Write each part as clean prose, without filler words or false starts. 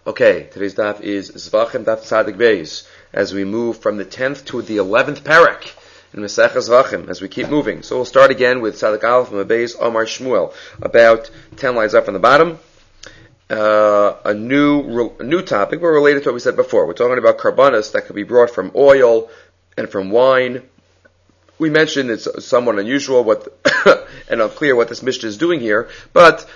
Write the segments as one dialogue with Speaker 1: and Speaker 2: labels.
Speaker 1: Okay, today's daf is Zvachim Daf Tzadik Beis, as we move from the 10th to the 11th parak in Masechah Zvachim, as we keep moving. So we'll start again with Tzadik Aleph from Beis Omar Shmuel, about 10 lines up on the bottom. A new topic, but related to what we said before. We're talking about karbanos that could be brought from oil and from wine. We mentioned it's somewhat unusual and unclear what this Mishnah is doing here, but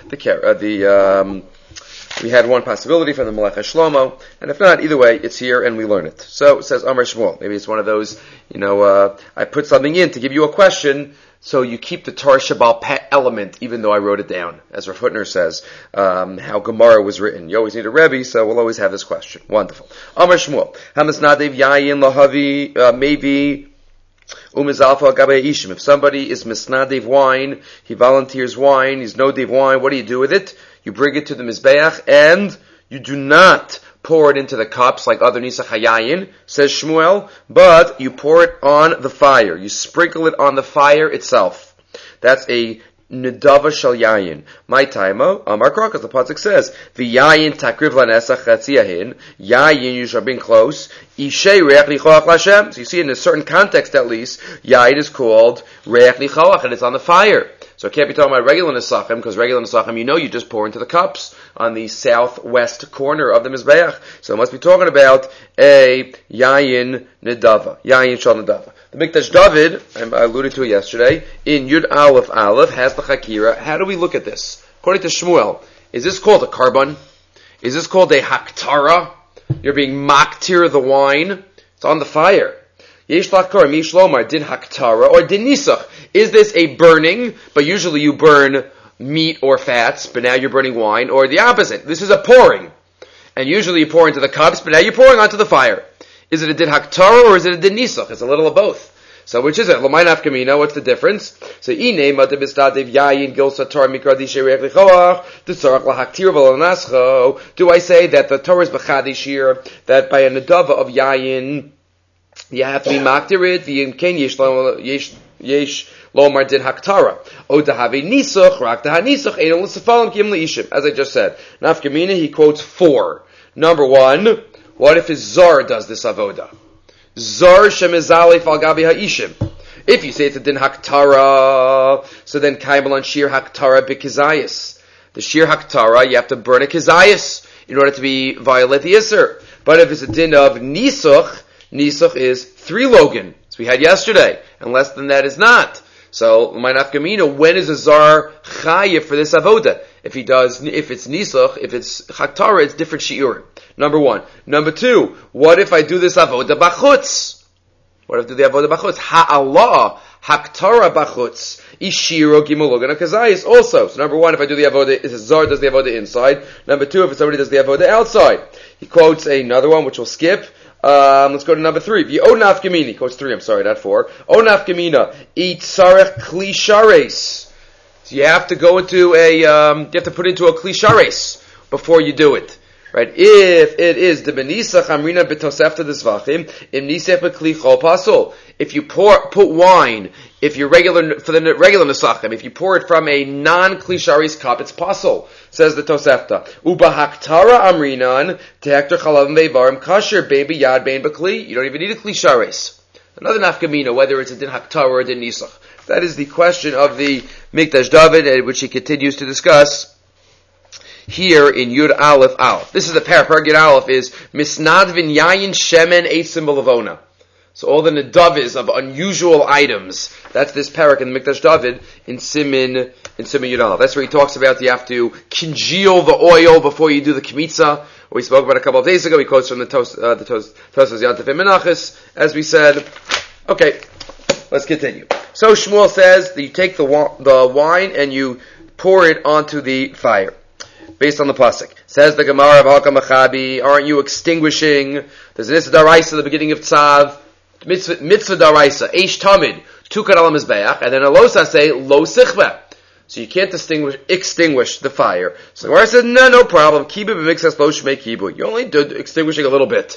Speaker 1: we had one possibility from the Melech HaShlomo, and if not, either way, it's here and we learn it. So it says Amar Shmuel. Maybe it's one of those, I put something in to give you a question, so you keep the Torah Shabbal Peh element, even though I wrote it down. As Rav Hutner says, how Gemara was written. You always need a Rebbe, so we'll always have this question. Wonderful. Amar Shmuel. Hamas Nadev Yayin Lahavi, maybe if somebody is misnadev wine, he volunteers wine, he's no dev wine, what do you do with it? You bring it to the Mizbeach, and you do not pour it into the cups like other Nisach HaYayin, says Shmuel, but you pour it on the fire. You sprinkle it on the fire itself. That's a Nedava Shal Yayin. My taimo, Amar Krokas, the pasuk says, V'yayin takriv lanesach chatziyahin, Yayin you shall bring close, Ishei reach lichoach l'Hashem. So you see in a certain context at least, Yayin is called reach lichoach, and it's on the fire. So it can't be talking about regular Nesachim, because regular Nesachim, you just pour into the cups on the southwest corner of the Mizbeach. So it must be talking about a Yayin Nedava, Yayin Shal Nedava. The Mikdash David, I alluded to it yesterday, in Yud Aleph Aleph, has the Chakira. How do we look at this? According to Shmuel, is this called a carbon? Is this called a haktara? You're being maktir the wine. It's on the fire. Yesh lakar, mish lomar, din haktara, or din nisach. Is this a burning, but usually you burn meat or fats, but now you're burning wine, or the opposite. This is a pouring. And usually you pour into the cups, but now you're pouring onto the fire. Is it a din haktara or is it a din nisach? It's a little of both. So which is it? L'may nafkamina, what's the difference? So ine madabistadev yayin gilsa Torah mikradish reich lichoach tzarach lahaktir v'lanascho. Do I say that the Torah is b'chadish here, that by a nedava of yayin you have to be maktir it, v'yim ken yesh lomar din haktara. O dahavi nisach rak daha nisach ein l'sefalim kim leishim. As I just said, nafkamina he quotes 4. Number 1. What if his zar does this avoda? Zar shemizalef al gabi ha'ishim. If you say it's a din haktara, so then kaimel on shir haktara b'kizayis. The shir haktara, you have to burn a kizayis in order to be violate the iser. But if it's a din of nisuch is 3 logan, as we had yesterday, and less than that is not. So, my nafkamina, when is a zar chayiv for this avoda? If it's nisach, if it's haktara, it's different shiurim. Number 1. Number 2, what if I do this avoda bachutz? What if I do the avoda bachutz? Ha'allah, haktara bachutz, ishiro gimologan kazayis also. So number 1, if I do the avoda, is a zar does the avoda inside. Number 2, if somebody does the avoda outside. He quotes another one, which we'll skip. Let's go to number 3. V'o nafkamini, quotes 3, I'm sorry, not 4. O nafkamina, eat sarech klishares. So you have to go into you have to put into a klishares before you do it. Right? If it is the benisach amrina b'tosefta desvachim, im nisech b'kli chol pasol. If you put wine, if you're for the regular nesachim, if you pour it from a non-klisharis cup, it's pasol, says the Tosefta. Uba haktara amrinan tehektar chalavim ve'varim kasher baby yad bein b'kli. You don't even need a klisharis. Another nafkamina, whether it's a din haktara or a din nisach. That is the question of the Mikdash David, which he continues to discuss here in Yud Aleph Aleph. This is the parak Yud Aleph is misnadvin yayin shemen eitzim b'lavona. So all the nedavis of unusual items. That's this parak in the Mikdash David in Simin Yud Aleph. That's where he talks about you have to congeal the oil before you do the kmitza. We spoke about a couple of days ago. He quotes from the Tosfos Yantef Menachos, as we said. Okay, let's continue. So Shmuel says that you take the wine and you pour it onto the fire. Based on the pasuk. Says the Gemara of Hakam Machabi, aren't you extinguishing? There's an Issa Daraisa at the beginning of Tzav, Mitzvah Daraisa, Eish Tamid, Tukar al Mizbeach, and then a Losa say, Lo Sichba. So you can't extinguish the fire. So the Gemara says, no problem. Kibu b'mixas lo shmei kibu. You only did extinguishing a little bit.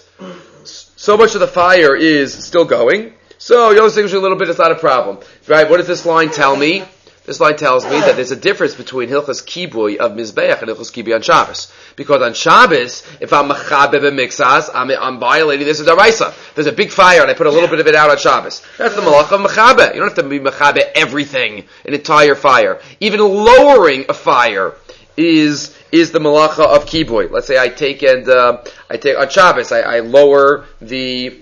Speaker 1: So much of the fire is still going. So you only extinguish a little bit, it's not a problem. Right? What does this line tell me? This line tells me that there's a difference between Hilchas Kibui of Mizbeach and Hilchas Kibui on Shabbos. Because on Shabbos, if I'm Mechabe b'mixas, I'm violating this D'Oraisa. There's a big fire and I put a little bit of it out on Shabbos. That's the Malach of Mechabe. You don't have to be Mechabe everything, an entire fire. Even lowering a fire is the malacha of kibui. Let's say I take on Shabbos, I lower the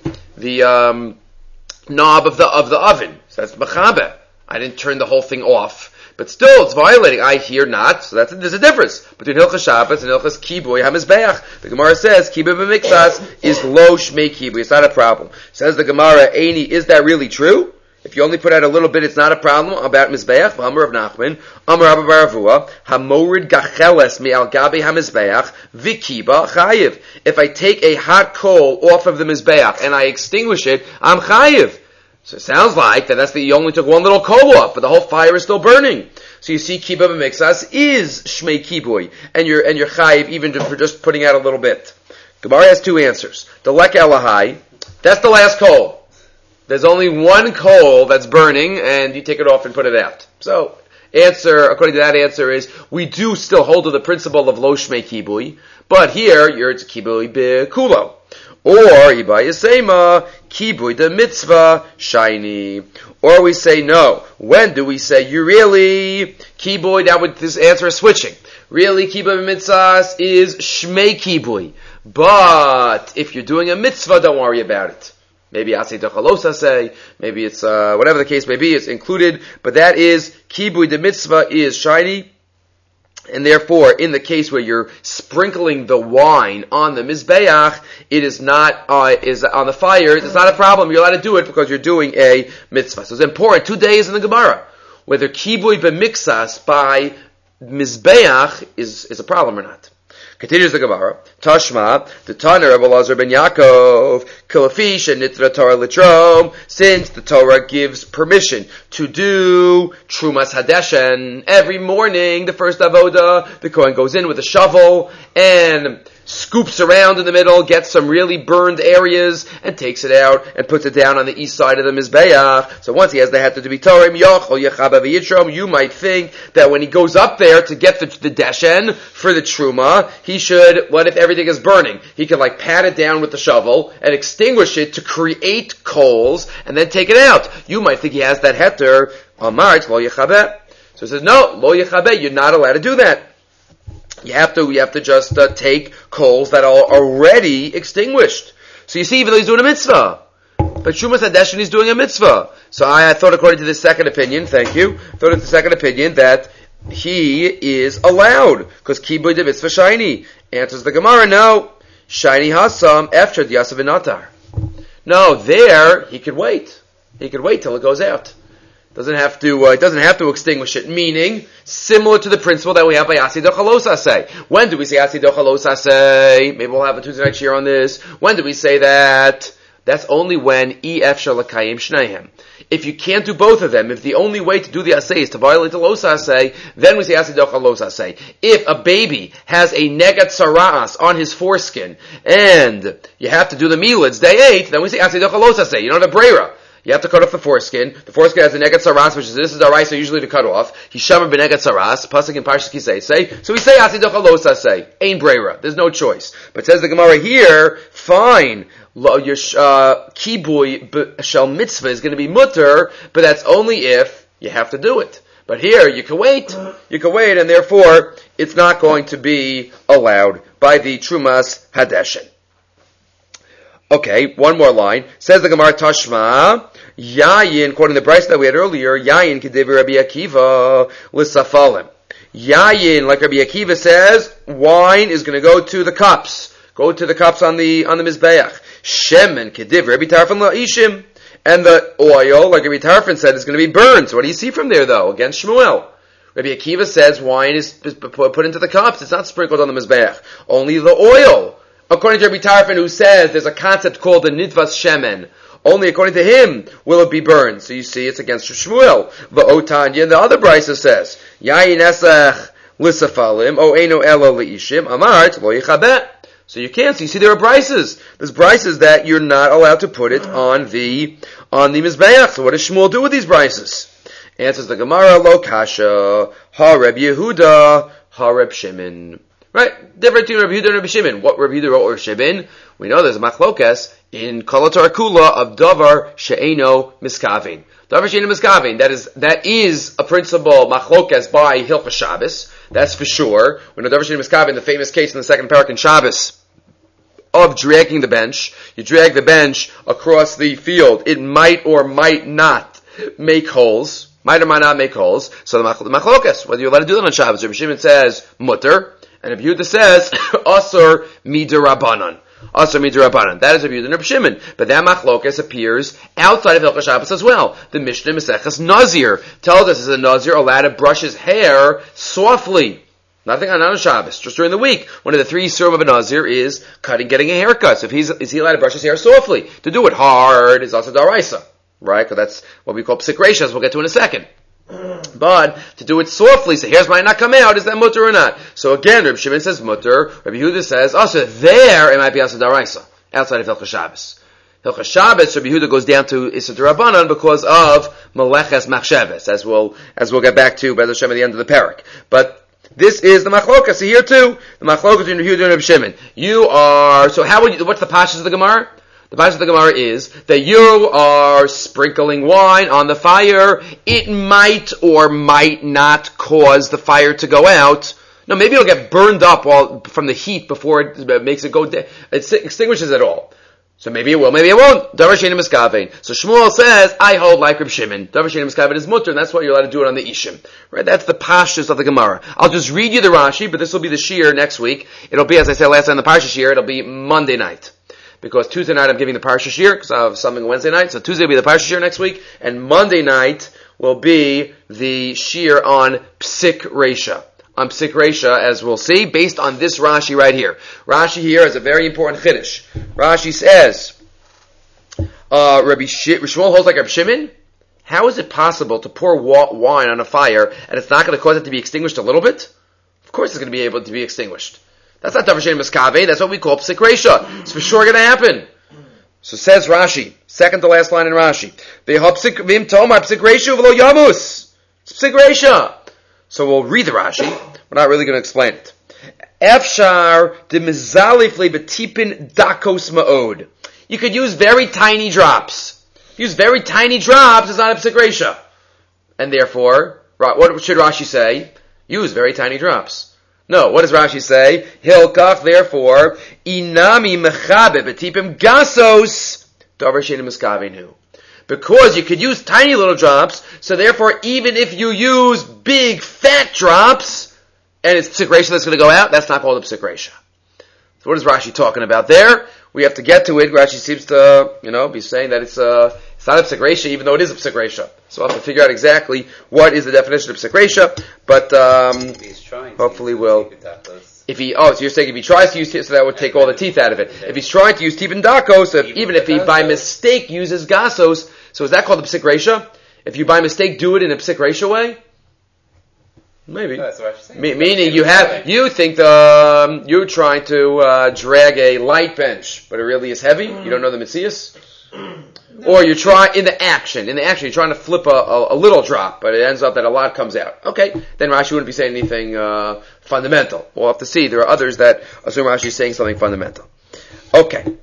Speaker 1: knob of the oven. So that's mechabe. I didn't turn the whole thing off, but still it's violating. I hear not. So there's a difference between Hilchas Shabbos and Hilchas Kibui HaMizbeach. The Gemara says Kibui b'mixas is lo shmei kibui. It's not a problem. Says the Gemara, Eini, is that really true? If you only put out a little bit, it's not a problem about Mizbeach. Amar of Nachman, Amar Abba Baravua, Hamorid gacheles mi'al gabi hamizbeach, vikiba chayiv. If I take a hot coal off of the Mizbeach and I extinguish it, I'm chayiv. So it sounds like that you only took one little coal off, but the whole fire is still burning. So you see, kiba b'mixas is shmei kibui, and you're chayiv even for just putting out a little bit. Gemara has two answers. The lek elahai, that's the last coal. There's only one coal that's burning, and you take it off and put it out. So, according to that answer is, we do still hold to the principle of lo shmei kibui, but here, it's kibui b'kulo. Or, iba yisema, kibui de mitzvah shiny. Or we say no. When do we say, you really, kibui, this answer is switching. Really, kibui b'mitzvah is shmei kibui. But, if you're doing a mitzvah, don't worry about it. Maybe Asay Dochalos Asay, maybe it's, whatever the case may be, it's included, but that is, Kibui de Mitzvah is shiny, and therefore, in the case where you're sprinkling the wine on the Mizbeach, it is not, is on the fire, it's not a problem, you're allowed to do it because you're doing a mitzvah. So it's important, 2 days in the Gemara, whether Kibui b'mixas by Mizbeach is a problem or not. Continues the Gemara. Tashma, the Tanner of Elazar ben Yaakov, Kilafish and Nitra Torah Litrom, since the Torah gives permission to do Trumas Hadeshen every morning, the first avoda, the Kohen goes in with a shovel and scoops around in the middle, gets some really burned areas, and takes it out and puts it down on the east side of the Mizbeach. So once he has the heter to be Torah, you might think that when he goes up there to get the deshen for the Truma, he should, what if everything is burning? He could pat it down with the shovel and extinguish it to create coals and then take it out. You might think he has that heter, Amar, lo yechabeh. So he says, no, lo yechabeh, you're not allowed to do that. You have to just take coals that are already extinguished. So you see, even though he's doing a mitzvah, but Shumas Hadeshen he's doing a mitzvah. So I thought, according to the second opinion, thank you, thought of the second opinion that he is allowed because kibui de mitzvah shiny. Answers the Gemara, no, shiny hasam after the yasav v'natar. No, there he could wait. He could wait till it goes out. It doesn't have to extinguish it, meaning, similar to the principle that we have by Asi Dochalos Asay. When do we say Asi Dochalos Asay? Maybe we'll have a Tuesday night share on this. When do we say that? That's only when EF Shalakayim Shnehem. If you can't do both of them, if the only way to do the Asay is to violate the Los Asay, then we say Asi Dochalos Asay. If a baby has a Negat Sara'as on his foreskin, and you have to do the Milids day 8, then we say Asi Dochalos Asay. You don't have a Breira. You have to cut off the foreskin. The foreskin has a negat saras, which is, this is our right, so usually to cut off. Hishamar b'negat saras, pasuk in Parshas Kisei say. So we say Asi Dochalos Asay. Ein breira. There's no choice. But says the Gemara here, fine. Your kibui shel mitzvah is going to be mutter, but that's only if you have to do it. But here, you can wait. You can wait, and therefore, it's not going to be allowed by the Trumas Hadeshen. Okay, one more line. Says the Gemara Tashma, Yayin, quoting the Bryce that we had earlier, Yayin Kedevi Rabbi Akiva l'safalim. Yayin, like Rabbi Akiva says, wine is going to go to the cups. Go to the cups on the Mizbeach. Shemen Kedevi Rabbi Tarfon la'ishim. And the oil, like Rabbi Tarfon said, is going to be burned. So what do you see from there, though? Against Shmuel. Rabbi Akiva says wine is put into the cups. It's not sprinkled on the Mizbeach. Only the oil. According to Rabbi Tarfon, who says there's a concept called the Nidvas Shemen, only according to him will it be burned. So you see, it's against Shmuel. V'otanya, the other brisa says, Yayin esach l'safalim, o eno elo le'ishim, amart lo yichabeh. So you can't. So you see, there are brises. There's brises that you're not allowed to put it on the Mizbeach. So what does Shmuel do with these brises? Answers the Gemara, lo kasha, ha Reb Yehuda, ha Reb Shimon. Right? Different between Reb Yehuda and Reb Shimon. What Reb Yehuda or Shimon? We know there's a machlokes in Kolatar Kula of Davar She'eno Miskavin. Davar She'eno Miskavin. That is a principle machlokes by Hilchos Shabbos. That's for sure. We know Davar She'eno Miskavin, the famous case in the second parak in Shabbos of dragging the bench. You drag the bench across the field. It might or might not make holes. Might or might not make holes. So the machlokas, whether you're allowed to do that on Shabbos. Rabbi Shimon says mutter, and Rabbi Yehuda says asur midirabanan. Asur midirabanan. That is Rabbi Yehuda and Rabbi Shimon. But that machlokas appears outside of Hilchos Shabbos as well. The Mishnah Maseches Nazir tells us is a Nazir allowed to brush his hair softly. Nothing on Shabbos, just during the week. One of the three Yisurim of a Nazir is getting a haircut. So is he allowed to brush his hair softly? To do it hard is also Daraisa. Right? Because that's what we call Psik Reisha, as we'll get to in a second. But to do it softly, so hairs might not come out, is that mutter or not? So again, Rabbi Shimon says mutter, Rabbi Yehuda says, so there it might be also Daraisa, outside of Hilchos Shabbos. Hilchos Shabbos, Rabbi Yehuda goes down to Issa D'Rabbanan because of Meleches Machsheves, as we'll get back to by the Shem at the end of the parak. But this is the machlokas here too. The machlokas between Rabbi Yehuda and Rabbi Shimon. What's the pashas of the Gemara? The pashas of the Gemara is that you are sprinkling wine on the fire. It might or might not cause the fire to go out. No, maybe it'll get burned up from the heat before it makes it go down. It extinguishes it all. So maybe it will, maybe it won't. Davar She'eno Miskavein. So Shmuel says, I hold like Reb Shimon. Davar She'eno Miskavein is mutter, and that's why you're allowed to do it on the Ishim. Right? That's the pashtus of the Gemara. I'll just read you the Rashi, but this will be the Shir next week. It'll be, as I said last time, the Parsha Shir, it'll be Monday night. Because Tuesday night I'm giving the Parsha Shir, because I have something Wednesday night. So Tuesday will be the Parsha Shir next week, and Monday night will be the Shir on Psik Reisha. On Psik Reisha, as we'll see, based on this Rashi right here. Rashi here is a very important chiddush. Rashi says, Shmuel holds like Reb Shimon. How is it possible to pour wine on a fire and it's not going to cause it to be extinguished a little bit? Of course it's going to be able to be extinguished. That's not Davar She'eno Miskavein. That's what we call Psik Reisha. It's for sure going to happen. So says Rashi, second to last line in Rashi. V'im tomar Psik Reisha v'lo yamus. It's Psik Reisha. So we'll read the Rashi. We're not really going to explain it. Efshar de mizalifle betipin dakos ma'od. You could use very tiny drops. Use very tiny drops, it's not a Psik Reisha. And therefore, what should Rashi say? Use very tiny drops. No, what does Rashi say? Hilkach, therefore, inami mechabe betipim gasos davar she'eno miskaveinu. Because you could use tiny little drops, so therefore even if you use big fat drops, and it's Psik Reisha that's going to go out, that's not called a Psik Reisha. So what is Rashi talking about there? We have to get to it. Rashi seems to, be saying that it's not a Psik Reisha, even though it is a Psik Reisha. So we'll have to figure out exactly what is the definition of Psik Reisha, but hopefully we'll... so you're saying if he tries to use teeth, so that would take all the teeth out of it. If he's trying to use tipin dakos, even if he by mistake uses gasos, so is that called a Psik Reisha? If you by mistake do it in a Psik Reisha way? Maybe. That's what I'm saying. Meaning you think you're trying to drag a light bench, but it really is heavy. You don't know the Messias? Or you're trying, in the action, you're trying to flip a little drop, but it ends up that a lot comes out. Okay, then Rashi wouldn't be saying anything fundamental. We'll have to see. There are others that assume Rashi is saying something fundamental. Okay.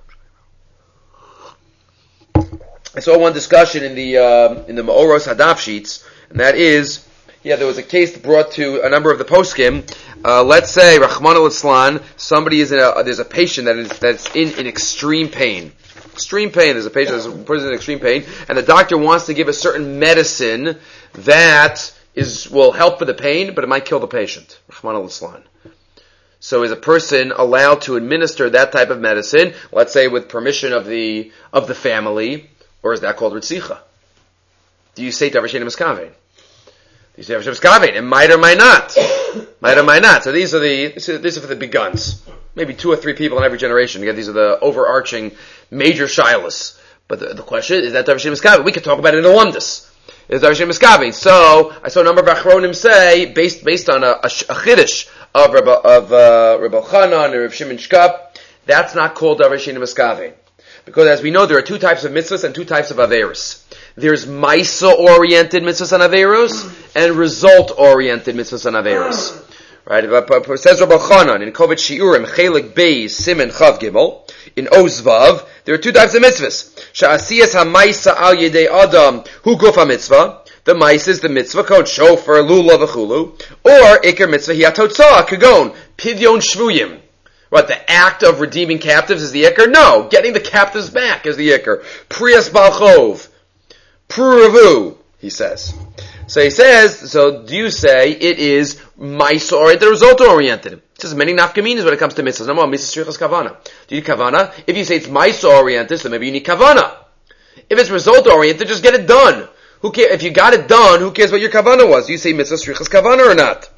Speaker 1: I saw one discussion in the Ma'oros Hadaf sheets, and that is, there was a case brought to a number of the poskim. Let's say, Rahman al-Islan, somebody there's a patient that's in extreme pain. Extreme pain. There's a patient that's in extreme pain, and the doctor wants to give a certain medicine that will help with the pain, but it might kill the patient. Rahman al-Islan. So is a person allowed to administer that type of medicine, let's say with permission of the family, or is that called Ritzicha? Do you say Davar She'eno Miskavein? You say it might or might not. Might or might not. So these are for the big guns. Maybe 2 or 3 people in every generation. Again, these are the overarching major shilas. But the question is that Davar She'eno Miskavein? We could talk about it in the Lumdus. Is Davar She'eno Miskavein? So I saw a number of Achronim say, based on a chiddush of Reb Elchanan and Reb Shimon Shkap, that's not called Davar She'eno Miskavein. Because as we know, there are 2 types of mitzvahs and 2 types of averos. There's Maisa-oriented mitzvahs and Averos, and result-oriented mitzvahs and Averos. Right? It says Rabbi Chanan in Kovet Shiurim, Chelik Beis, Simen Chav Gimel, in Ozvav, there are two types of mitzvahs. Sha'asiyas ha-maisa al yedei adam hu guf ha-mitzvah. The maisa is the mitzvah called shofar, lulav, v'chulu. Or ikar mitzvah hi ha-totzah, kagon, pidyon shvuyim. What, the act of redeeming captives is the ikar? No, getting the captives back is the ikar. Priyas balchov. Pruravu, he says. So he says, so do you say it is maisa-oriented or result-oriented? It says many nafkaminas when it comes to mitzvahs. Number one, mitzvah shrichas kavana. Do you need kavana? If you say it's maisa-oriented, so maybe you need kavana. If it's result-oriented, just get it done. Who cares? If you got it done, who cares what your kavana was? Do you say mitzvah shrichas kavana or not?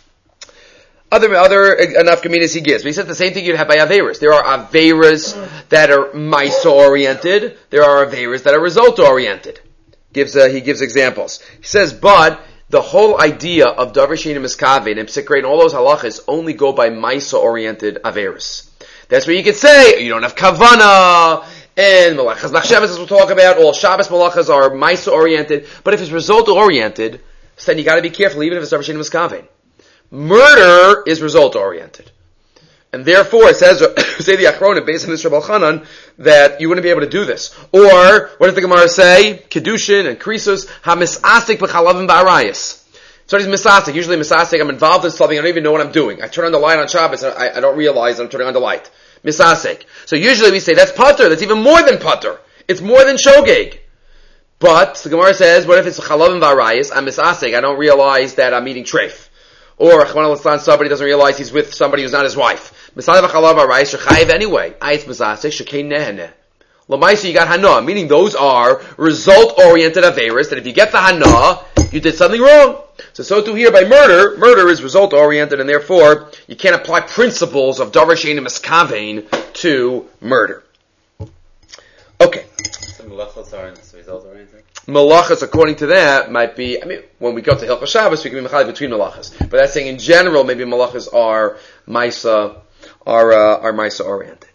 Speaker 1: Other nafkaminas he gives. But he said the same thing you'd have by averas. There are averas that are maisa-oriented. There are averas that are result-oriented. He gives examples. He says, but the whole idea of davar she'eino miskaven and psikra and all those halachas only go by maisa-oriented averis. That's where you could say you don't have kavana and malachas nachshavas, as we'll talk about. All Shabbos malachas are maisa-oriented, but if it's result-oriented, then you got to be careful, even if it's davar she'eino miskaven. Murder is result-oriented. And therefore, it says, say the Achronim, based on this Rabbi Chanan, that you wouldn't be able to do this. Or, what does the Gemara say? Kedushin and Krisus, ha-misasik b'chalavim ba'arayis. So he's misasik. Usually misasik, I'm involved in something, I don't even know what I'm doing. I turn on the light on Shabbos, and I don't realize I'm turning on the light. Misasik. So usually we say, that's patur, that's even more than patur. It's more than shogeg. But, the Gemara says, what if it's chalavim ba'arayis? I'm misasik, I don't realize that I'm eating treif. Or, somebody doesn't realize he's with somebody who's not his wife. Anyway, Lamaisa, you got hana, meaning those are result-oriented averas, that if you get the hana, you did something wrong. So too here by murder is result-oriented, and therefore, you can't apply principles of davar she'eino miskaven to murder. Okay.
Speaker 2: So malachos aren't result-oriented?
Speaker 1: Malachas, according to that, might be, when we go to Hilchos Shabbos, we can be mechalik between malachas. But that's saying in general, maybe malachas are maisa, are maisa oriented.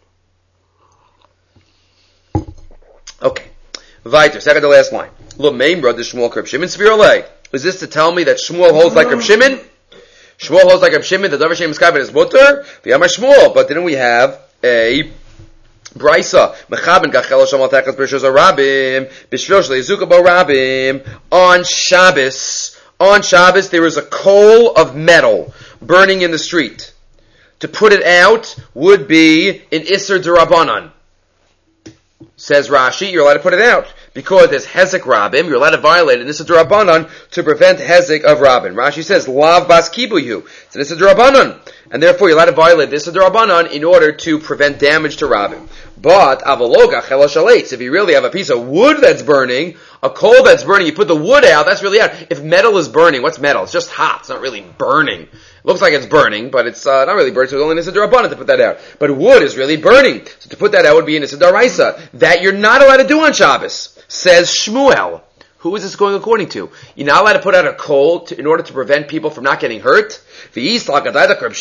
Speaker 1: Okay. Vayter, second to last line. Lo meimra de Shmuel Reb Shimon Svirolei. Is this to tell me that Shmuel holds like Reb Shimon? Shmuel holds like Reb Shimon, the davar she'eino miskaven is mutter? V'yamar Shmuel, but didn't we have a Brisa, mechaben gachel shamal techas b'rishos harabim, b'shvil shleizuka b'rabim. On Shabbos, there is a coal of metal burning in the street. To put it out would be an Isser D'Rabbanan. Says Rashi, you're allowed to put it out. Because there's Hezek Rabim, you're allowed to violate an Isser D'Rabbanan to prevent Hezek of Rabin. Rashi says, Lav Bas Kibuyu. It's an Isser D'Rabbanan. And therefore you're allowed to violate this Isser D'Rabbanan in order to prevent damage to Rabin. But, Avaloga Chela Shalates, if you really have a piece of wood that's burning, a coal that's burning, you put the wood out, that's really out. If metal is burning, what's metal? It's just hot, it's not really burning. It looks like it's burning, but it's not really burning, so it's only an Isser D'Rabbanan to put that out. But wood is really burning. So to put that out would be an Isser D'Oraisa. That you're not allowed to do on Shabbos. Says Shmuel. Who is this going according to? You're not allowed to put out a coal in order to prevent people from not getting hurt? According to Reb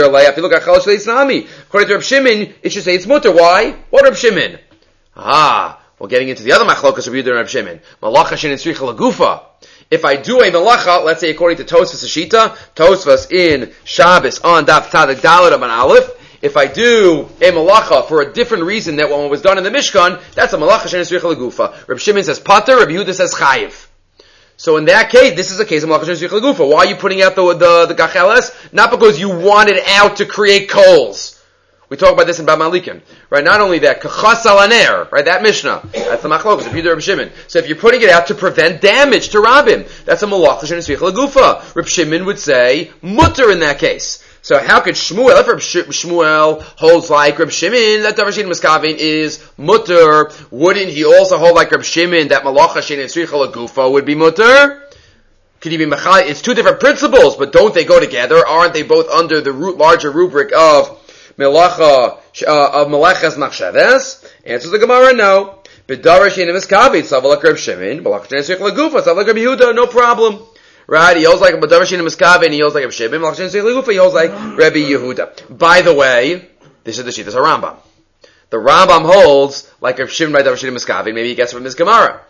Speaker 1: Shimon, it should say it's mutter. Why? What Reb Shimon? Well, getting into the other machlokas of Yehuda and Reb Shimon. Malacha she'ein tzricha lagufa. If I do a malacha, let's say according to Tosfos Shita, Tosfos in Shabbos on Daf Tadik Daled Amud Aleph, if I do a malacha for a different reason than when it was done in the Mishkan, that's a malacha she'ein tzricha lagufa. Reb Shimon says pater, Reb Yehuda says chayiv. So in that case, this is a case of malacha she'ein tzricha lagufa. Why are you putting out the gacheles? Not because you want it out to create coals. We talk about this in Bab Malikim, right? Not only that, kachas alaner, right? That Mishnah, that's the machlokas of Yehuda Reb Shimon. So if you're putting it out to prevent damage to Rabim, that's a malacha she'ein tzricha lagufa. Reb Shimon would say mutter in that case. So how could Shmuel, if Shmuel holds like Reb Shimon, that davar she'eino miskaven is mutter, wouldn't he also hold like Reb Shimon that malacha she'ein tzricha lagufa would be mutter? Could he be machal? It's two different principles, but don't they go together? Aren't they both under the larger rubric of Melacha of Melechas Nachsheves? Answers the Gemara, no. B'davar she'eino miskaven, sav like Reb Shimon, malacha she'ein tzricha lagufa, sav like Reb Yehuda, no problem. Right? He holds like B'davar she'eino miskaven, he holds like Reb Shimon, malacha she'ein tzricha lagufa, he holds like Rabbi Yehuda. By the way, this is the Shittas Rambam. The Rambam holds like Reb Shimon by davar she'eino miskaven. Maybe he gets it from this Gemara.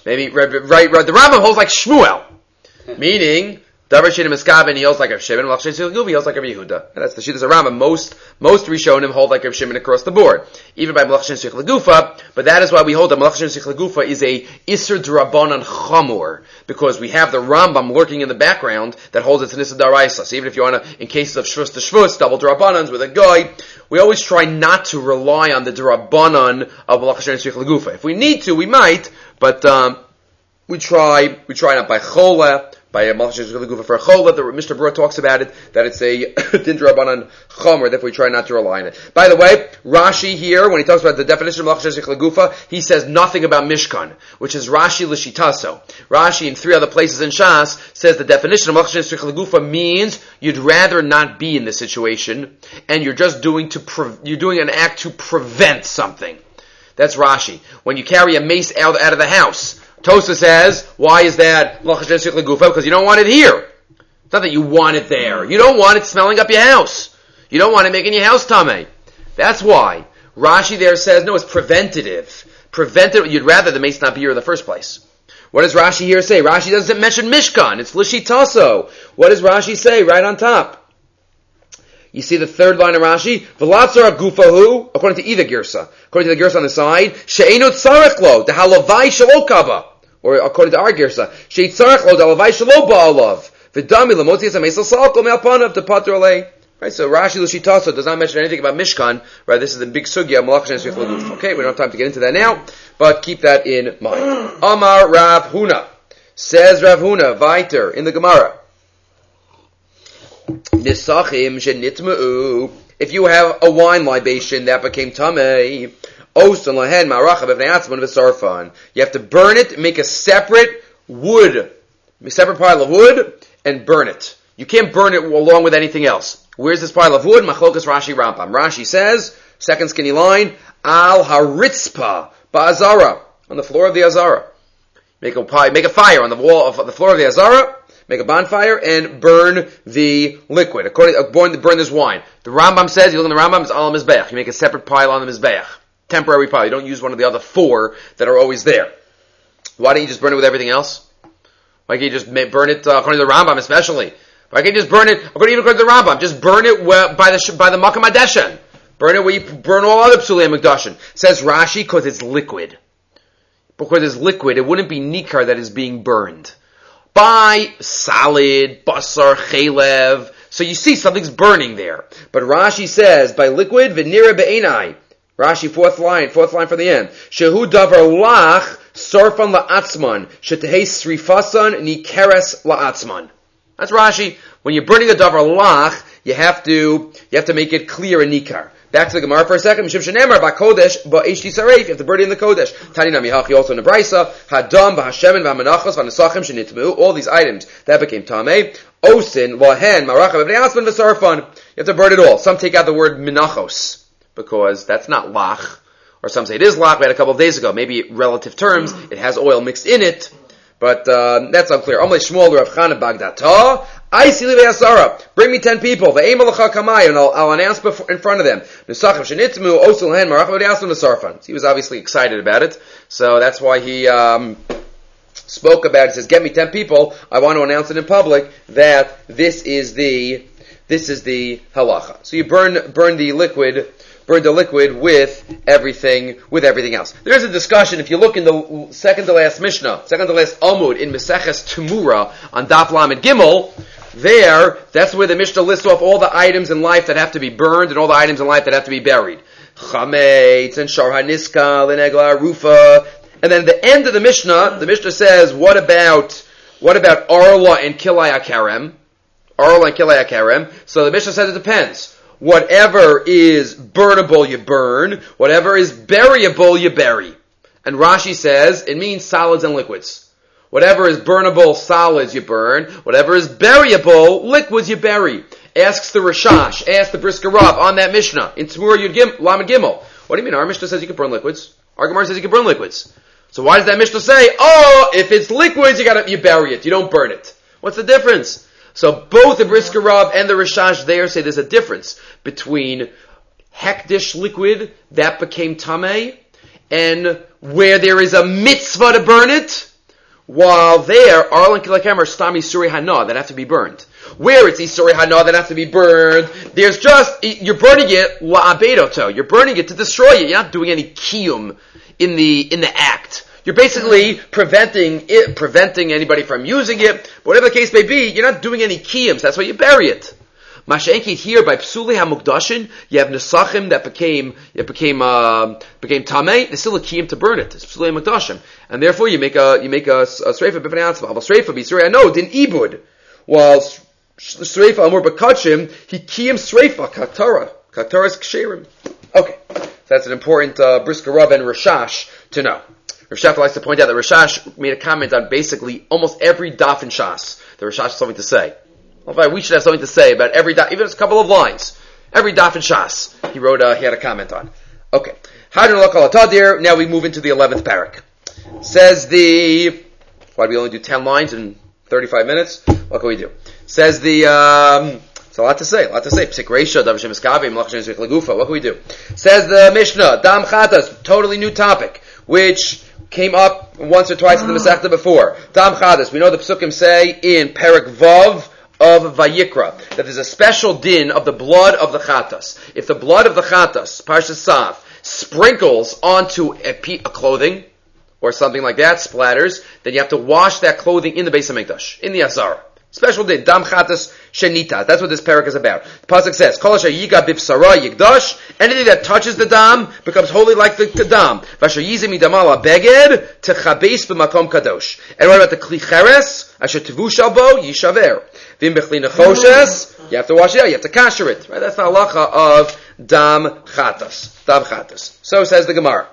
Speaker 1: Maybe, right, the Rambam holds like Shmuel. Meaning, Davar Shina Miskaben, he holds like Rav Shimon, Malach Shina Gufi, he holds like Rav Yehuda. And that's the Shittas of Rambam. Most Rishonim hold like Rav Shimon across the board. Even by Malach Shina Gufa, but that is why we hold that Malach Shina Gufa is a Isser D'Rabbanan Chamor. Because we have the Rambam lurking in the background that holds it to Nissa Daraisa. So even if you want to, in cases of Shvus to Shvus, double D'Rabbanans with a guy, we always try not to rely on the D'Rabbanan of Malach Shina Gufa. If we need to, we might, but, we try not by Chola, by a Malach Shina Gufa for a Chola. The Mishnah Berurah talks about it, that it's a Din D'Rabbanan Chomer, therefore we try not to rely on it. By the way, Rashi here, when he talks about the definition of Malach Shina Gufa, he says nothing about Mishkan, which is Rashi L'Shitaso. Rashi in 3 other places in Shas says the definition of Malach Shina Gufa means you'd rather not be in this situation, and you're just doing an act to prevent something. That's Rashi. When you carry a mace out of the house, Tosa says, why is that? Because you don't want it here. It's not that you want it there. You don't want it smelling up your house. You don't want it making your house tamei. That's why. Rashi there says, no, it's preventative. You'd rather the mace not be here in the first place. What does Rashi here say? Rashi doesn't mention Mishkan. It's Lishitaso. What does Rashi say right on top? You see the third line of Rashi? V'latzar gufahu, according to either girsa. According to the girsa on the side, she'enot tzarech lo, the halavai shelo kaba. Or according to our girsa, she'itzarech lo, the halavai shelo ba'alav. V'dami l'motzias ha'meisel salko me'alpanav, the pater alei. Right, so Rashi L'Shitaso does not mention anything about Mishkan. Right, this is the big sugya, Malach Shina Gufa. Okay, we don't have time to get into that now, but keep that in mind. Amar Rav Huna. Says Rav Huna, weiter, in the Gemara. Nisachim shenitma'u. If you have a wine libation that became tamei, osan lahen ma'arachav b'nei atzman v'sarfan. You have to burn it, make a separate pile of wood, and burn it. You can't burn it along with anything else. Where's this pile of wood? Machlokas Rashi Rambam. Rashi says, second skinny line, al haritzpa ba'azara, on the floor of the azara. Make a fire on the wall of the floor of the azara. Make a bonfire and burn the liquid. Burn this wine. The Rambam says, you look in the Rambam, it's al mizbeach. You make a separate pile on the mizbeach. Temporary pile. You don't use one of the other 4 that are always there. Why don't you just burn it with everything else? Why can't you just burn it, according to the Rambam especially? Why can't you just burn it, according to the Rambam, just burn it by the Makam Adeshen. Burn it where you burn all other Psulei Mikdashin. Says Rashi, because it's liquid. Because it's liquid, it wouldn't be nikar that is being burned. By solid, basar, chelev. So you see something's burning there. But Rashi says, by liquid, v'nira be'enai. Rashi, fourth line from the end. Shehu davar lach, sarfan la'atzman. Shetehei srifasan, nikeres la'atzman. That's Rashi. When you're burning a davar lach, you have to make it clear and nikar. Back to the Gemara for a second. Mishum shenemar ba'kodesh ba'eshti sareif. You have to burn it in the kodesh. Tani nami hachi also in the brisa. Hadam ba'hashemen v'amenachos v'nesachim shenitmu. All these items that became tamei. Osin lahen marachav v'nei asman v'sarfan. You have to burn it all. Some take out the word menachos because that's not lach, or some say it is lach. We had a couple of days ago. Maybe relative terms. It has oil mixed in it. But that's unclear. Amalei Shmuel Rav Chana Bagdata. I see Asara. Bring me 10 people. The aim kamay, and I'll announce in front of them. Nusachim shenitmu osul hen marachim v'diasnu nesarfan. He was obviously excited about it, so that's why he spoke about it. He says, "Get me 10 people. I want to announce it in public that this is the halacha." So you burn the liquid with everything else. There is a discussion, if you look in the second to last Amud in Meseches Tumura on Daf Lamed Gimel, that's where the Mishnah lists off all the items in life that have to be burned and all the items in life that have to be buried. Chametz and Shar HaNiska, Lenegla, Rufa. And then at the end of the Mishnah says, what about Arla and Kilai HaKerem? So the Mishnah says it depends. Whatever is burnable, you burn. Whatever is buryable, you bury. And Rashi says it means solids and liquids. Whatever is burnable, solids, you burn. Whatever is buryable, liquids, you bury. Asks the Rashash, asks the Brisker Rav on that Mishnah in Tzmura Yud Lamed Gimel. What do you mean? Our Mishnah says you can burn liquids. Our Gemara says you can burn liquids. So why does that Mishnah say, if it's liquids, you bury it, you don't burn it? What's the difference? So both the Brisker Rav and the Rashash there say there's a difference between hekdesh liquid that became tamei and where there is a mitzvah to burn it, While there, Arlan Kilakem are Stami Suri Hana that have to be burned. Where it's Isuri Hana that have to be burned, there's just, you're burning it la'abedoto. You're burning it to destroy it. You're not doing any kiyum in the act. You're basically preventing anybody from using it. But whatever the case may be, you're not doing any kiyums. That's why you bury it. Masha'enki here by Psuli HaMukdashin, you have Nesachim that became Tameh, there's still a kiyum to burn it. It's Psuli HaMukdashim. And therefore you make a Sreifa B'fnei Atzma. But Sreifa B'Yisrael, no, din Ibud. While Sreifa Amur B'Kachim, he kiyum Sreifa, Kaktara. Kaktara's Ksherim. Okay. So that's an important Brisker Rav and Rashash to know. Rashash likes to point out that Rashash made a comment on basically almost every daf in Shas. The Rashash has something to say. Well, we should have something to say about every daf, even if it's a couple of lines. Every daf in Shas, he had a comment on. Okay. Now we move into the 11th parak. Says why do we only do 10 lines in 35 minutes? What can we do? Says it's a lot to say. Psik Reisha, Dav Shem Eskavi, Melach Shem Zrich Legufa. What can we do? Says the Mishnah, Dam Chatas, totally new topic, which came up once or twice in the Masechta before. Dam Chatas, we know the Psukim say in Parak Vav of Vayikra, that there's a special din of the blood of the Chatas. If the blood of the Chatas, Parshas Sav, sprinkles onto a clothing, or something like that, splatters, then you have to wash that clothing in the Beis HaMikdash, in the Azara. Special day, dam chatas shenita. That's what this parak is about. The pasuk says, "Kol asher yiga b'psara yigdash." Anything that touches the dam becomes holy like the dam. V'asher yizim midamala beged techabes b'makom kadosh. And what about the kli cheres? Asher tevush albo yishaver. V'im b'chli nechoshes. You have to wash it out. You have to kasher it. Right? That's the halacha of dam chatas. Dam chatas. So says the Gemara.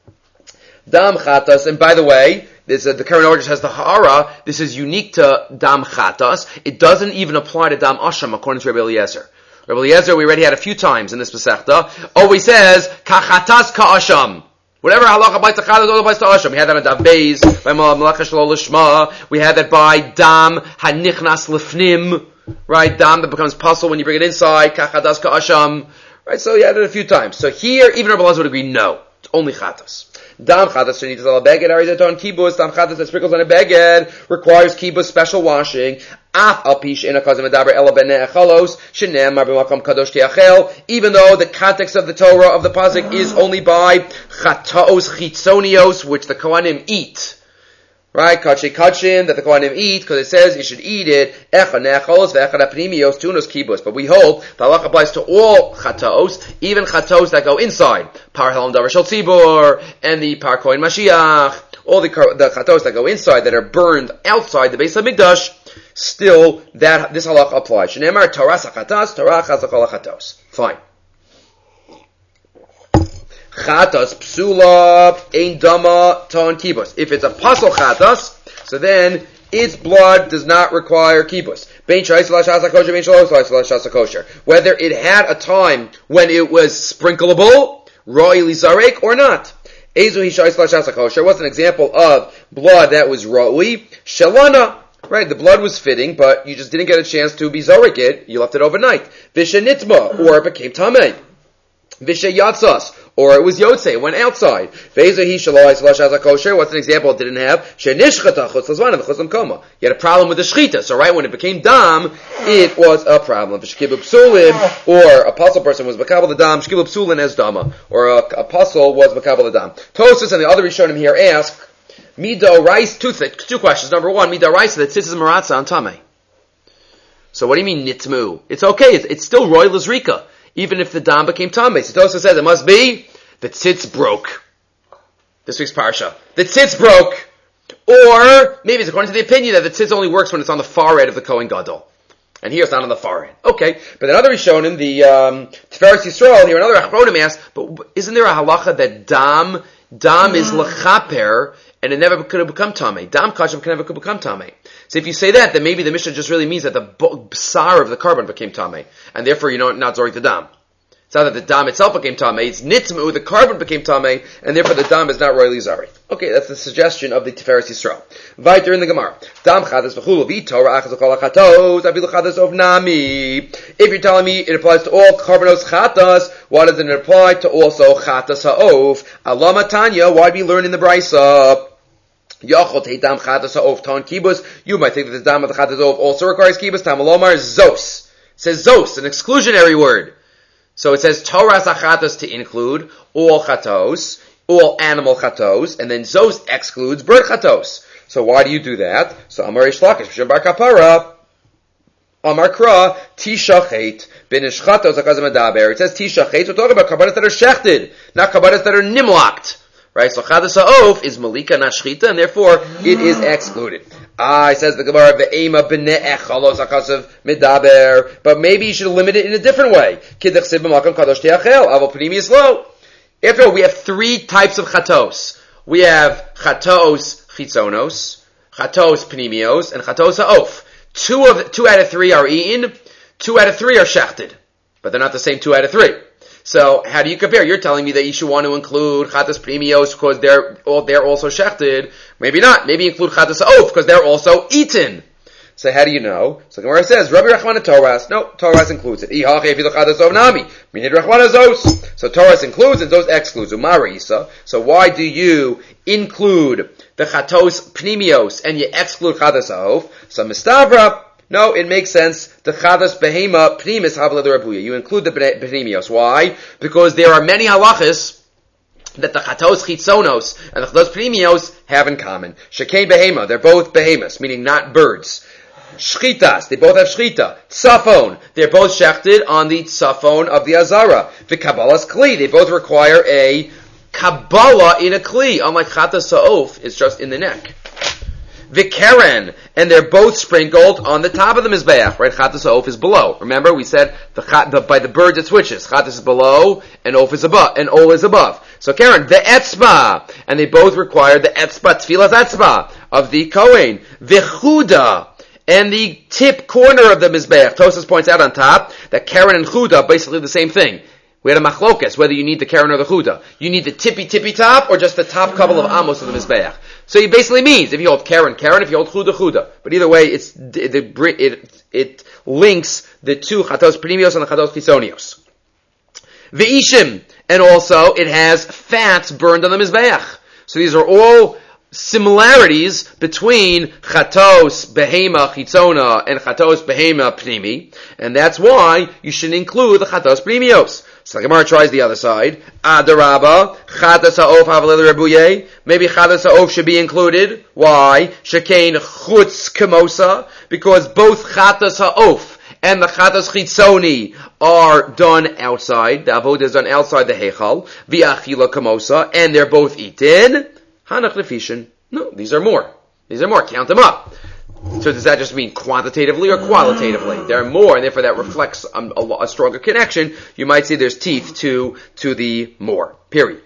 Speaker 1: Dam chatas. And by the way, the current order has the ha'ara. This is unique to dam chatas. It doesn't even apply to dam asham, according to Rabbi Eliezer. Rabbi Eliezer, we already had a few times in this Masechta, always says, ka chatas ka asham. Whatever halacha applies to chatas, all applies to asham. We had that on Dav Beis, by Malacha Shelo Lishma. We had that by dam hanichnas lefnim, right? Dam that becomes puzzle when you bring it inside, ka chatas ka asham. Right, so he had it a few times. So here, even Rabbi Eliezer would agree, no. It's only chatas. Dam chatas shenitas al beged arizaton kibus. Dam chatas that sprinkles on a beged requires kibus special washing. Af al pish ena kazim adaber ela ben ne'echalos shenemar b'makom kadosh tiachel. Even though the context of the Torah of the pasuk is only by chataos chitzonios, which the Kohanim eat. Right, kachin that the Kohanim eat, because it says you should eat it. Echa ne'echalos ve'echa apnimios tunos kibus. But we hold the halach applies to all chataos, even chataos that go inside. Par halam davar shel tzibur and the par kohen mashiach. All the chataos that go inside that are burned outside the Beis HaMikdash. Still, this halach applies. Shenemar Torah sachatas, Torah chazakol chatos. Fine. Chatas psula ein dama ton kibus. If it's a pasal chatas, so then its blood does not require kibus. Whether it had a time when it was sprinkleable, roi lizarek, or not. What's an example of blood that was roi? Shalana. Right, the blood was fitting, but you just didn't get a chance to be zorik it. You left it overnight. Visha nitma, or it became tamei. Visha yatzas, or it was yotze, it went outside. What's an example it didn't have? You had a problem with the shchita, so right when it became dam, it was a problem. Or a puzzle person was makabel the dam, shkibu psulin as dama, or a puzzle was makabel the dam. Tosas and the other Rishonim here ask, Mido rice, two questions. Number one, Mido rice, that tzitz is maratza on tamei. So what do you mean nitmu? It's okay, it's still royal lizrika, even if the dam became tamei. So Tosafos says it must be the tzitz broke. This week's parsha. The tzitz broke. Or, maybe it's according to the opinion that the tzitz only works when it's on the forehead of the Kohen Gadol. And here it's not on the forehead. Okay, but another Rishonim, the Tiferes Yisrael, here another Achronim asks, but isn't there a halacha that dam is lechaper, and it never could have become tamei. Dam kashem can never could become tamei. So if you say that, then maybe the Mishnah just really means that the b'sar of the carbon became tamei, and therefore you're not zorik the dam. It's not that the dam itself became tamei, it's nitmu, the carbon became tamei, and therefore the dam is not royally zari. Okay, that's the suggestion of the Tiferes Yisrael. Weiter in the Gemara. Dam chadas v'chulu v'torah achas v'kol chatos avilu chadas of nami. If you're telling me it applies to all karbanos chatas, why doesn't it apply to also chatas ha'ov? Alama Tanya, why do we learn in the Brisa? Yachol Teitam Chatas Ha'of Ton Kibus. You might think that the dam of the Chatas Ha'of also requires Kibus. Tamalomar Zos. It says Zos, an exclusionary word. So it says Torah's Achatas to include all Chatos, all animal Chatos, and then Zos excludes bird Chatos. So why do you do that? So Amar Reish Lakish, B'Shem Bar Kapara, Amar Kra, Tishachet, Ben Ishchatos Akazim Adaber. It says Tishachet, we're talking about Kabbalas that are shechted, not Kabbalas that are nimlocked. Right, so Chadas Ha'of is Malika, not Shchita, and therefore it is excluded. It says the Gemara, Ve'ema b'nei echalos akasav medaber, but maybe you should limit it in a different way. Kidach sib b'makam kadosh te'achel, aval p'nimi yislo. After all, we have three types of chatos. We have chatos chitzonos, chatos pnimios, and chatos ha'of. Two out of three are eaten, 2 out of 3 are shechted. But they're not the same 2 out of 3. So how do you compare? You're telling me that you should want to include chatas premios because they're also shechted. Maybe not. Maybe include chatas ha'of because they're also eaten. So how do you know? So Gemara says, Rabbi Rachman Torahs. No, Torahs includes it. So Torahs includes and those excludes. So why do you include the chatos pnimios and you exclude chatas ha'of? So mistavra. No, it makes sense. The chadas behema pnimis havla the rabuya. You include the pnimios. Why? Because there are many halachas that the chatos chitzonos and the chatos pnimios have in common. Shekei behema, they're both behemoths, meaning not birds. Shchitas, they both have shchita. Tzafon, they're both shechted on the tzafon of the azara. V'kabbalas kli, they both require a kabbalah in a kli. Unlike chatas ha'of, it's just in the neck. Vikeren, and they're both sprinkled on the top of the mizbeach, right? Chatas ha'of is below. Remember, we said by the birds it switches. Chatas is below, and of is above, and ol is above. So Karen, the etzba, and they both require the etzba, tfilas etzba, of the kohen. Vichuda, and the tip corner of the mizbeach. Tosas points out on top that Karen and chuda are basically the same thing. We had a machlokes, whether you need the Karen or the chuda. You need the tippy top, or just the top couple of amos of the mizbeach. So it basically means, if you hold Karen, if you hold chuda. But either way, it links the two chatos pnimios and the chatos chitzonios. Ve'ishim, and also it has fats burned on the mizbeach. So these are all similarities between chatos behema chitzona and chatos behema pnimi, and that's why you should include the chatos pnimios. So the Gemara tries the other side. Adarabba, chatas ha'of havalil rebuye. Maybe chatas ha'of should be included. Why? Shekain chutz kemosa. Because both chatas ha'of and the chatas chitzoni are done outside. The avodah is done outside the heichal. V'achila kemosa. And they're both eaten. Hanach nefishin. No, these are more. Count them up. So does that just mean quantitatively or qualitatively? There are more, and therefore that reflects a stronger connection. You might say there's teeth to the more. Period.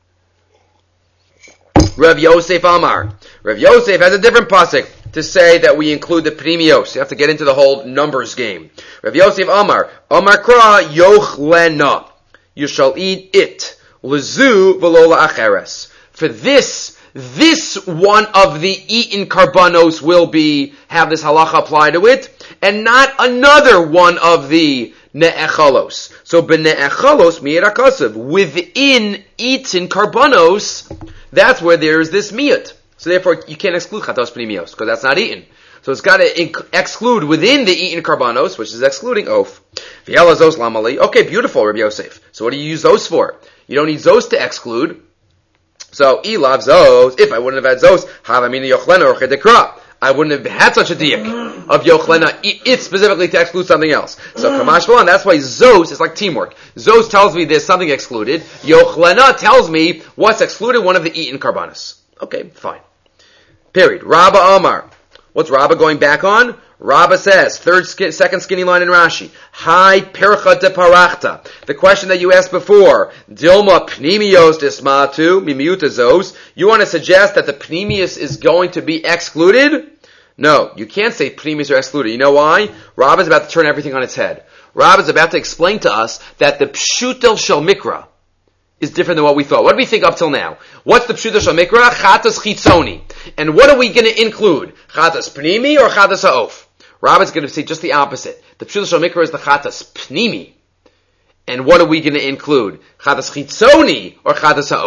Speaker 1: Rav Yosef Amar. Rav Yosef has a different pasuk to say that we include the pnimios. You have to get into the whole numbers game. Rav Yosef Amar. Amar kra yochlena. You shall eat it. Lezu v'lo la'acheres. For this one of the eaten karbanos will have this halacha apply to it, and not another one of the ne'echalos. So b'ne'echalos mi'irakasav, within eaten karbanos, that's where there is this miyut. So therefore you can't exclude chatos pnimios, because that's not eaten. So it's got to exclude within the eaten karbanos, which is excluding oaf. V'yala zos lamali. Okay, beautiful, Rabbi Yosef. So what do you use those for? You don't need those to exclude. So, ilav zos, if I wouldn't have had zos, havamina yochlena or chedekra. I wouldn't have had such a diak of yochlena, it specifically to exclude something else. So, kamash v'lan, that's why zos is like teamwork. Zos tells me there's something excluded. Yochlena tells me what's excluded, one of the eaten karbanos. Okay, fine. Period. Rabba Amar. What's Rabba going back on? Rabba says, second skinny line in Rashi, Hai percha de parachta. The question that you asked before, Dilma pnimios dismatu, mimiutazos. You want to suggest that the pnimius is going to be excluded? No, you can't say pnimius are excluded. You know why? Rabba's about to turn everything on its head. Rabba's about to explain to us that the pshutel shel mikra is different than what we thought. What did we think up till now? What's the pshutel shel mikra? Chatas chitzoni. And what are we going to include? Chatas pnimi or chatas ha'of? Rabbi's going to say just the opposite. The pshutel shel mikra is the chatas pnimi. And what are we going to include? Chatas chitzoni or chatas ha'of?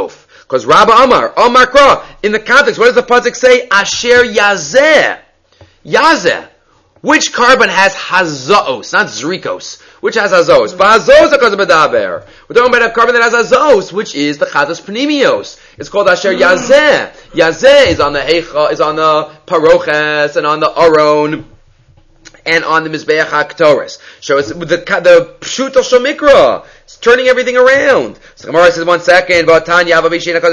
Speaker 1: Because Rabba Amar Kra, in the context, what does the pasuk say? Asher Yazeh. Yazeh. Which carbon has hazaos, not zrikos? Which has hazaos? Ba'azos because of medaber. We're talking about a carbon that has hazaos, which is the chatos pnimios. It's called Asher Yazeh. Yazeh is on the heicha, is on the paroches, and on the aron, and on the Mizbeach HaKtoris. So it's the Pshut Shomikra. It's turning everything around. So Gemara says 1 second, but didn't in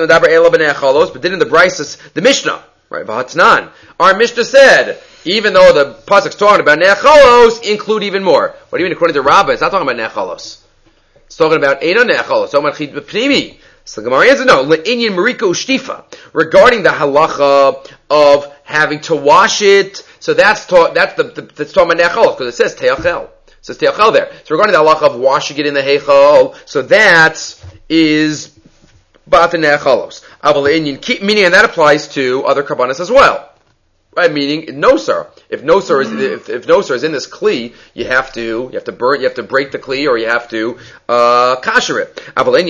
Speaker 1: the Bryce, the Mishnah, right? V'hatnan. Our Mishnah said, even though the pasuk's talking about nechalos, include even more. What do you mean according to Rabbah? It's not talking about nechalos. It's talking about Eino nechalos. It's talking about chid b'pnimi. So the Gemara answers no. Le'inyan mariko ushtifa. Regarding the halacha of having to wash it, so that's talking about nechalos, because it says teachel. It says teachel there. So regarding the halacha of washing it in the heichal, so that is bat nechalos. Meaning, and that applies to other karbanos as well. Right, meaning nosar. If nosar is in this kli, you have to break the kli, or you have to kasher it. But what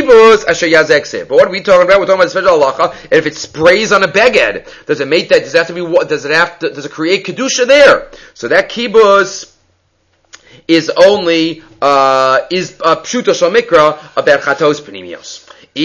Speaker 1: are we talking about? We're talking about the special halacha. And if it sprays on a beged, does it make that? Does it create kedusha there? So that kibuz is only pshuto shel mikra about chatos pnimios.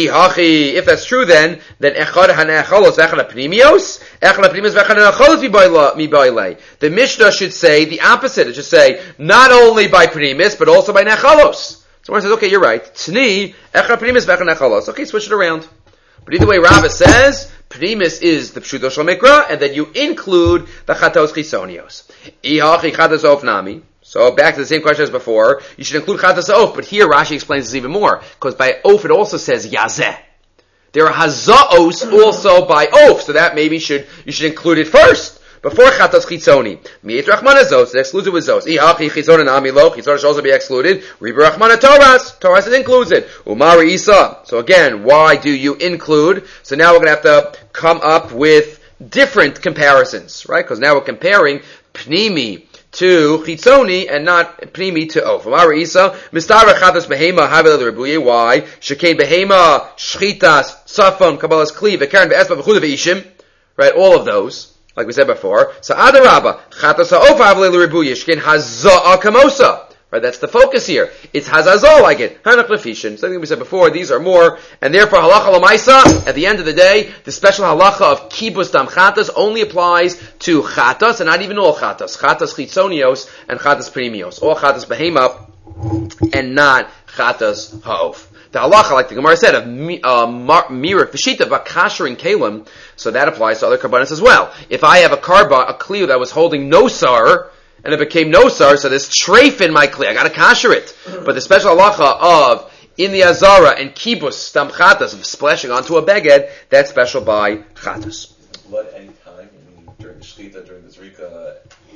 Speaker 1: If that's true, then echad hanechalos v'echad pnimios, echad pnimios v'echad hanechalos mibaylei. The Mishnah should say the opposite. It should say not only by pnimis but also by nechalos. So one says, okay, you're right. Tni echad pnimis v'echad nechalos. Okay, switch it around. But either way, Rava says pnimis is the pshuto shel mikra, and then you include the chatos chisonios. Ihachi chatos of nami. So back to the same question as before, you should include chatas oaf, but here Rashi explains this even more, because by oaf it also says yazeh. There are hazaos also by oaf, so that maybe you should include it first, before chatas chitzoni. Mi'et rachmana zos, it excludes it with zos. Ihachi chitzon and amilo, chitzon should also be excluded. Riba rachmana Toras it includes it. Umari isa. So again, why do you include? So now we're going to have to come up with different comparisons, right? Because now we're comparing pnimi to chitzoni and not pnimi to oaf. Amar Isa, mistara chatas behema havela l'ribuye. Why? Shekain behema shchitas safon kabbalas kli v'karen ve'espa v'chuda ve'ishim. Right, all of those, like we said before. So adarabba chatas ha'of havela l'ribuye. Shekain haza'a kamosa. Right, that's the focus here. It's hazazol like it. Hanach lefishin. Something we said before. These are more, and therefore halacha l'maisa. At the end of the day, the special halacha of kibus dam chatas only applies to chatas, and not even all chatas. Chatas chitzonios and chatas premios. All chatas behema, and not chatas ha'of. The halacha, like the Gemara said, of mirak v'shita v'kasher kalim, so that applies to other karbanos as well. If I have a kli that was holding nosar, and it became nosar, so there's treif in my kli. I got to kasher it. But the special halacha of in the azara and kibus stam chatas of splashing onto a beged, that's special by chatas.
Speaker 2: What any time? During the shchita, during the zrika.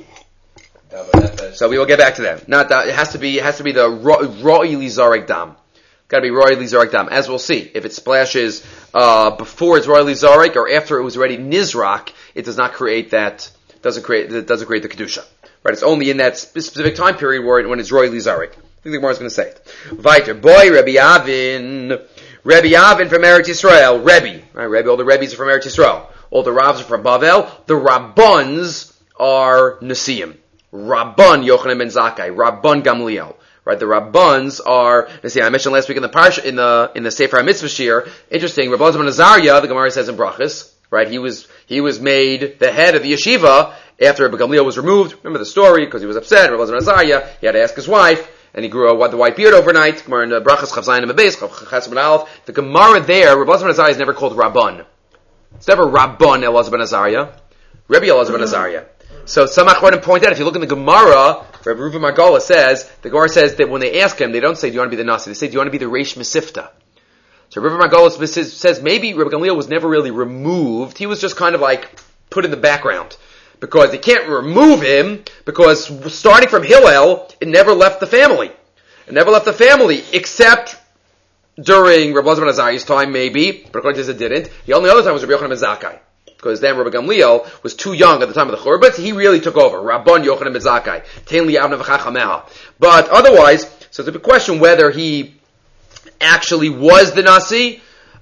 Speaker 1: So we will get back to that. Not it has to be the roi lizarek dam. Got to be roi lizarek dam. As we'll see, if it splashes before it's roi lizarek or after it was already nizrak, it does not create that. Doesn't create the kedusha. Right, it's only in that specific time period when it's Roy Lizarik. I think the Gemara is going to say it. Viter, boy, Rabbi Avin from Eretz Yisrael, Rebbe, right? Rebbe, all the Rebbes are from Eretz Yisrael. All the Ravs are from Bavel. The Rabbans are Nesiim. Rabban Yochanan ben Zakkai, Rabban Gamliel. Right, the Rabbans are Nesiim. I mentioned last week in the Parsha, in the Sefer HaMitzvah Shir. Interesting, Rabbi Elazar ben Azariah, the Gemara says in Brachas, right? He was made the head of the yeshiva after Rabbi Gamliel was removed. Remember the story, because he was upset. Rabbi Elazar ben Azariah, he had to ask his wife, and he grew the white beard overnight. Gemara in Brachas Chav Zayin and Beis, Chav ben Aleph. The Gemara there, Rabbi Elazar ben Azariah is never called Rabban. It's never Rabban Elazar ben Azariah. Rabbi Elazar ben Azariah. So some Achronim point out, if you look in the Gemara, Rabbi Reuven Margola says, the Gemara says that when they ask him, they don't say, do you want to be the Nasi? They say, do you want to be the Reish Mesifta? So Rabbi Margola says maybe Rabbi Gamliel was never really removed. He was just kind of like put in the background. Because they can't remove him, because starting from Hillel, it never left the family. It never left the family, except during Rabbi Elazar ben Azariah's time, maybe, but according to this it didn't. The only other time was Rabbi Yochanan ben Zakkai. Because then Rabbi Gamliel was too young at the time of the Churban, but he really took over. Rabban Yochanan ben Zakkai. Tein li Avna v'chachameha. But otherwise, so it's a big question whether he actually was the Nasi.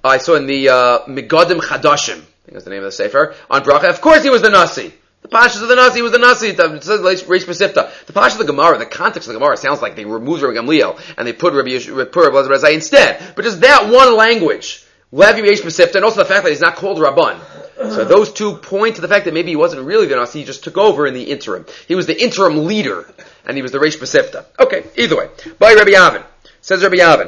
Speaker 1: I saw in the Megadim Chadashim, I think that's the name of the Sefer, on Bracha. Of course he was the Nasi. The Pashas of the Nasi was the Nasi. It says Reish Besifta. The Pashas of the Gemara, the context of the Gemara sounds like they removed Rabbi Gamliel and they put Rabbi Elazar instead. But just that one language, Levi Reish Besifta, and also the fact that he's not called Rabban. So those two point to the fact that maybe he wasn't really the Nasi, he just took over in the interim. He was the interim leader, and he was the Reish Besifta. Okay, either way. By Rabbi Yavin. Says Rabbi Yavin,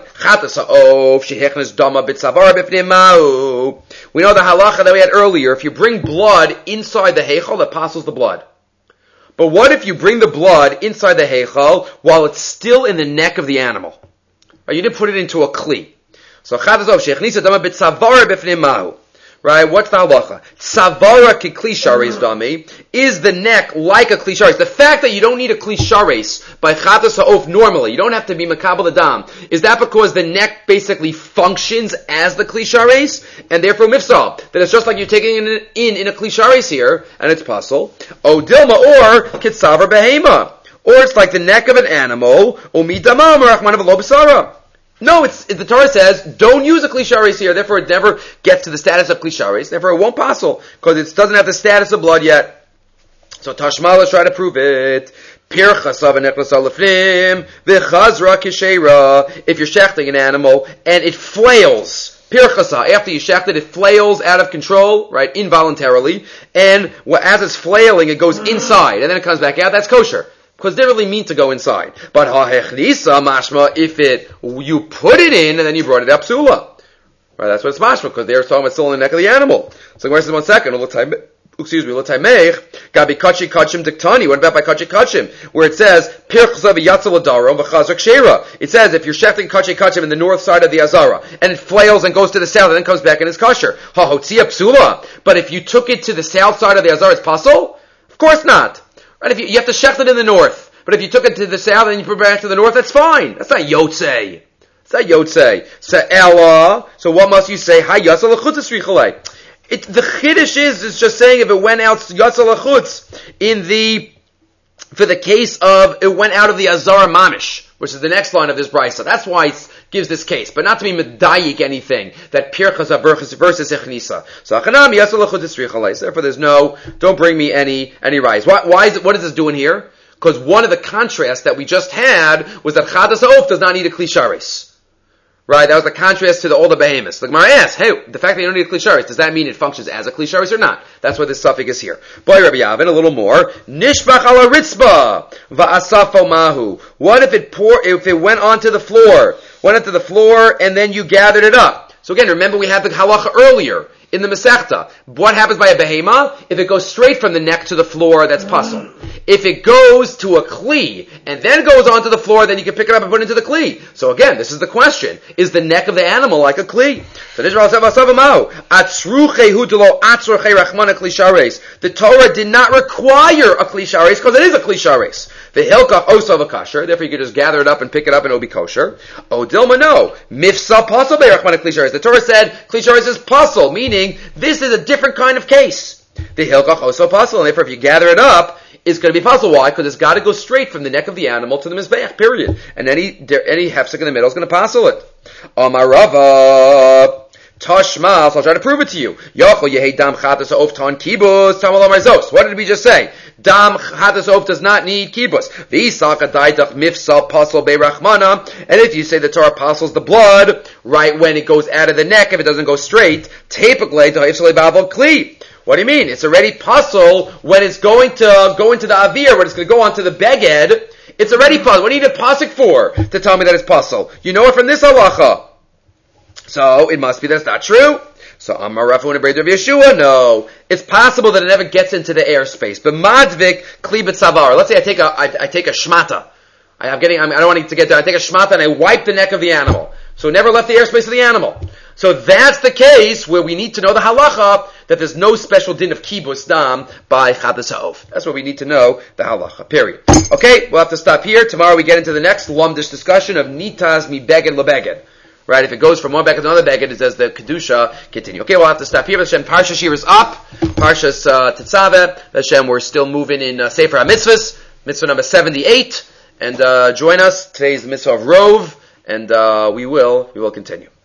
Speaker 1: we know the halacha that we had earlier. If you bring blood inside the heichal, that passes the blood. But what if you bring the blood inside the heichal while it's still in the neck of the animal? Right, you didn't put it into a kli. So right, what's the halacha? Tzavara ki kli shares dami. Is the neck like a kli shares? The fact that you don't need a kli shares by chatas ha'of normally, you don't have to be makabel adam, is that because the neck basically functions as the kli shares, and therefore mifsal, that it's just like you're taking it in a kli shares here, and it's pasul. O dilma or kitzavar behema. Or it's like the neck of an animal, o midamam or achman of a lo b'sara. No, the Torah says, don't use a klisharis here, therefore it never gets to the status of klisharis, therefore it won't passel, because it doesn't have the status of blood yet. So Tashma, let's try to prove it. Pirchasa v'nechlasa lefnim, v'chazra kisheira. If you're shechting an animal, and it flails, pirchasa, after you shecht it flails out of control, right, involuntarily, and as it's flailing, it goes inside, and then it comes back out, that's kosher. Because they really mean to go inside. But ha'echnisa mashma, if you put it in and then you brought it up psula. Right, that's what it's mashma, because they're talking about still in the neck of the animal. So where's this 1 second? Gabi kachi kachim diktani. What about by kachi kachim? Where it says, pirchza v'yatzel adarom v'chazrak sheira. It says, if you're shechting kachi kachim in the north side of the azara, and it flails and goes to the south and then comes back and is kosher. Ha'hotzia psula. But if you took it to the south side of the azara, it's pasul? Of course not. Right, if you have to shecht it in the north, but if you took it to the south and you put it back to the north, that's fine. That's not yotzei. It's not yotzei. Se'ela. So what must you say? Hay yatzal l'chutz richalei. The chiddush is just saying if it went out yatzal l'chutz for the case of it went out of the azara mamish, which is the next line of this brisa. That's why it gives this case, but not to be medayik anything that pirchas versus echnisa. So achanam yatzal l'chutz richalei. Therefore, don't bring me any rise. What is this doing here? Because one of the contrasts that we just had was that chadas ha'of does not need a kli sharis. Right? That was the contrast to all the behemoths. The Gemara asks, hey, the fact that you don't need a kli sharis, does that mean it functions as a kli sharis or not? That's why this suffix is here. Boy, Rabbi Yavin, a little more. Nishbach ala ritzba va'asafo mahu. What if it went onto the floor, and then you gathered it up? So again, remember we had the halacha earlier in the Masechta. What happens by a behema? If it goes straight from the neck to the floor, that's pasul. If it goes to a kli, and then goes onto the floor, then you can pick it up and put it into the kli. So again, this is the question. Is the neck of the animal like a kli? The Torah did not require a kli shares, because it is a kli shares. The hilkach osav a kasher, therefore you can just gather it up and pick it up and it'll be kosher. Oh, Dilma, no. Mifsa pasul be'rachmana kli shares. The Torah said kli shares is pasul, meaning this is a different kind of case. The hilkach osav pasul, and therefore if you gather it up, it's going to be pasul. Why? Because it's got to go straight from the neck of the animal to the mizbeach, period. And any hefsek in the middle is going to pasul it. Amarava. Tashma, so I'll try to prove it to you. Yochel yehi dam chatas of ton kibus tamalom arzos. What did we just say? Dam chatas of does not need kibus. V'isaka daitach mifsal pasal beirachmana. And if you say the Torah pasals the blood right when it goes out of the neck, if it doesn't go straight, tepaklei tohifsale babel kli. What do you mean? It's already pasul when it's going to go into the avir, when it's going to go onto the beged. It's already pasul. What do you need a pasuk for to tell me that it's pasul? You know it from this halacha. So, it must be that it's not true. So, Amar Rafu and Abraham of Yeshua, no. It's possible that it never gets into the airspace. But Madvik, Klibet Savar. Let's say I take a shmata. I don't want to get there. I take a shmata and I wipe the neck of the animal. So it never left the airspace of the animal. So that's the case where we need to know the halacha, that there's no special din of kibus dam by chadas ha'of. That's what we need to know, the halacha, period. Okay, we'll have to stop here. Tomorrow we get into the next lumdish discussion of nitas mi beged lebeged. Right, if it goes from one beged to another beged, it says the kedusha continue. Okay, we'll have to stop here. Hashem, Parsha Shir is up. Parshas Tetzaveh. Hashem, we're still moving in Sefer HaMitzvahs, mitzvah number 78. And join us. Today's the mitzvah of Rov, and we will continue.